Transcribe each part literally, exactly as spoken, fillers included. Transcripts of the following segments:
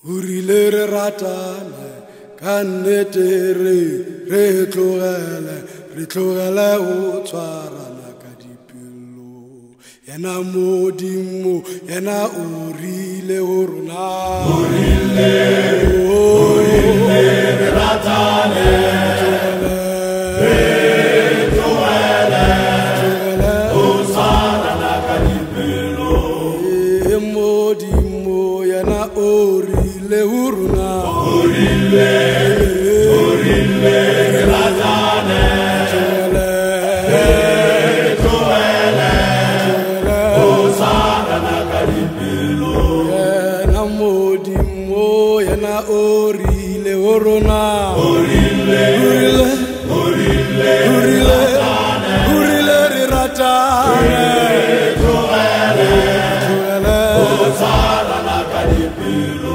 Urile re ratane ka nnete re re tlogele re tlogele ho tshwarana ka dipelo yena modimo yena o rile ho rona urile urile re ratane re tlogele ho tshwarana ka dipelo modimo yena o rile ho rona urile urile re ratane re tlogele ho tshwarana ka dipelo yena modimo yena o rile ho rona urile urile urile urile re ratane re tlogele ho tshwarana ka dipelo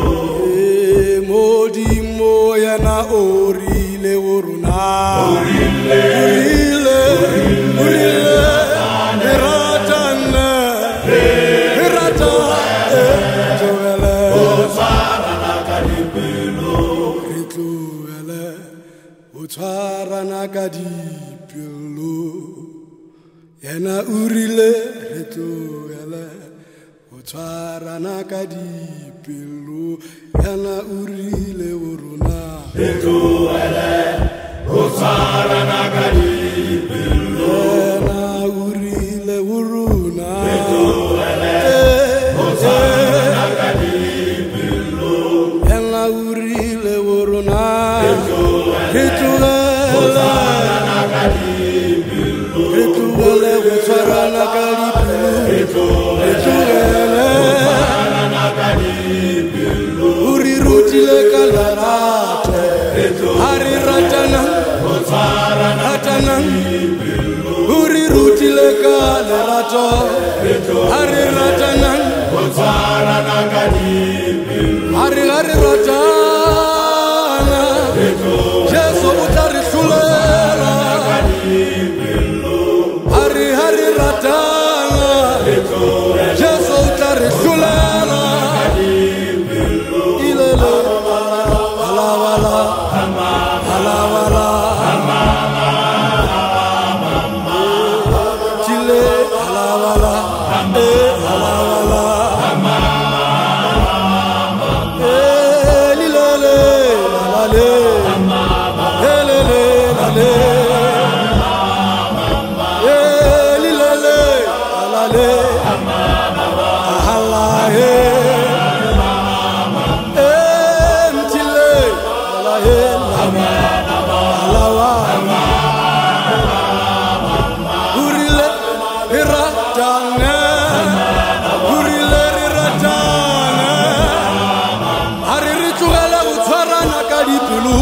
modimo yena o rile ho rona urile urile urile re ratane re ratane tlogele ho tshwarana ka dipelo re tlogele ho tshwarana ka dipelo yena o rile re tlogele ho tshwarana ka dipelo yena o rile ho rona re tlogele ho tshwarana ka dipelo yena o rile ho rona re tlogele ho tshwarana ka dipelo yena o rile ho rona re tlogele re ho tlogele tshwarana ka dipelo re tlogele ho tshwarana ka dipelo re tlogele re tlogele tshwarana ka dipelo o re rutile ka lerato ha re ratana ho tshwarana ratana o re rutile ka lerato ha re ratana ho tshwarana ka dipelo ha re ha re ratana Jesu o tla re hlolela ha re ha re ratana Jesu o tla re hlolela ilele ala wala ala wala chile ala wala eh ala wala eh lilele la le lele la le eh lilele la le ala eh eh chile ala eh ala wa urile iratane urile iratane hari ri tlogela go tshwarana ka dipelo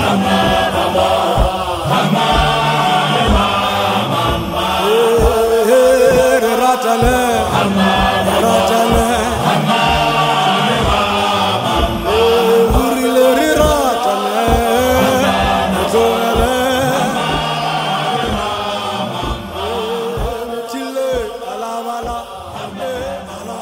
Eh, re ratane re ratane Eh, urile re ratane re tlogele chile ala bala eh ala